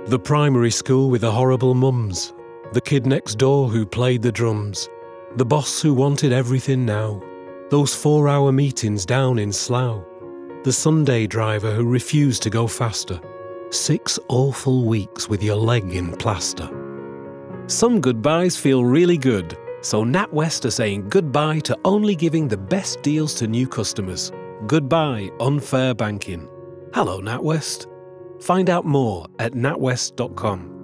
The primary school with the horrible mums, the kid next door who played the drums, the boss who wanted everything now, those 4-hour meetings down in Slough, the Sunday driver who refused to go faster, 6 awful weeks with your leg in plaster. Some goodbyes feel really good, so NatWest are saying goodbye to only giving the best deals to new customers. Goodbye unfair banking. Hello NatWest. Find out more at natwest.com.